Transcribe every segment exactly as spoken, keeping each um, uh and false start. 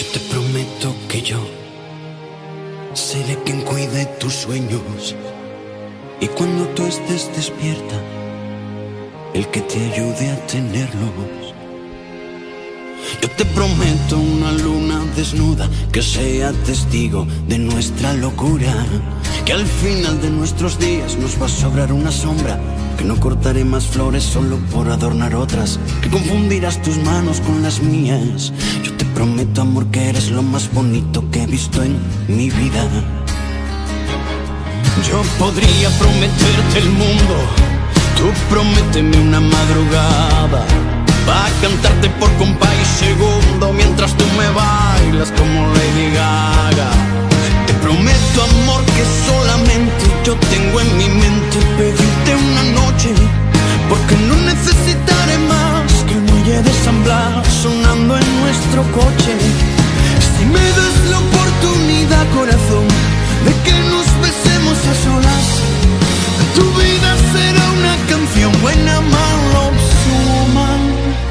Yo te prometo que yo seré quien cuide tus sueños, y cuando tú estés despierta, el que te ayude a tenerlos. Yo te prometo una luna desnuda que sea testigo de nuestra locura, que al final de nuestros días nos va a sobrar una sombra, que no cortaré más flores solo por adornar otras, que confundirás tus manos con las mías. Yo te prometo, amor, que eres lo más bonito que he visto en mi vida. Yo podría prometerte el mundo, tú prométeme una madrugada, pa' cantarte por compás y segundo mientras tú me bailas como Lady Gaga. Te prometo, amor, que solamente yo tengo en mi mente pedirte una noche, porque no necesitaré más que el muelle de San Blas sonando en nuestro coche. Si me das la oportunidad, corazón, de que nos besemos a solas, tu vida será una canción buena, mala o mal.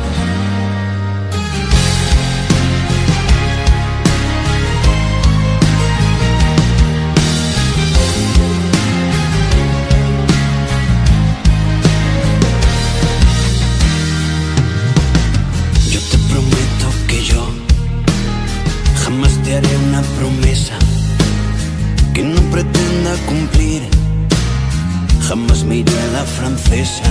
Te haré una promesa que no pretenda cumplir. Jamás me iré a la francesa.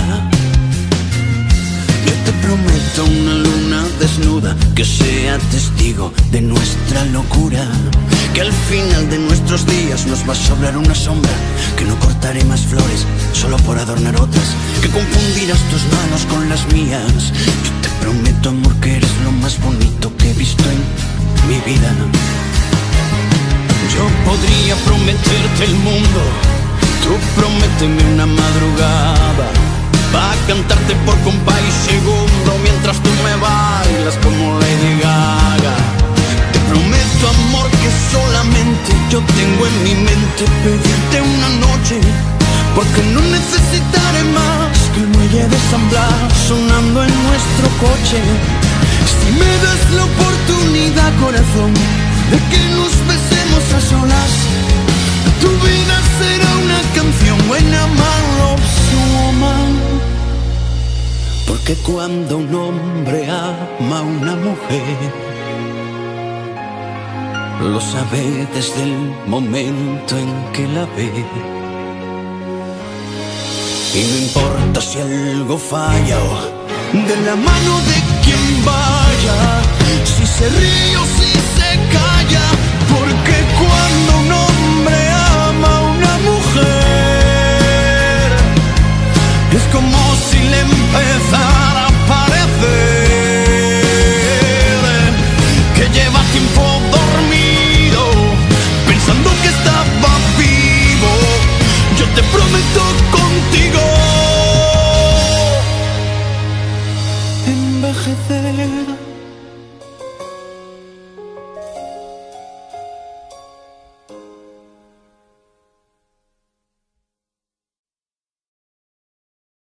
Yo te prometo una luna desnuda que sea testigo de nuestra locura, que al final de nuestros días nos va a sobrar una sombra, que no cortaré más flores solo por adornar otras, que confundirás tus manos con las mías. Yo te prometo, amor, que eres lo más bonito que he visto en mi vida. Yo podría prometerte el mundo, tú prométeme una madrugada, pa' cantarte por compás y segundo mientras tú me bailas como Lady Gaga. Te prometo, amor, que solamente yo tengo en mi mente pedirte una noche, porque no necesitaré más que el muelle de San Blas sonando en nuestro coche. Si me das la oportunidad, corazón, de que nos besemos a solas, tu vida será una canción buena, mala o mal. Porque cuando un hombre ama a una mujer, lo sabe desde el momento en que la ve. Y no importa si algo falla o de la mano de quien vaya, si se ríe o si se calla, porque cuando un hombre ama a una mujer, es como si le empezara a parecer que lleva tiempo dormido, pensando que estaba vivo. Yo te prometo contigo envejecer.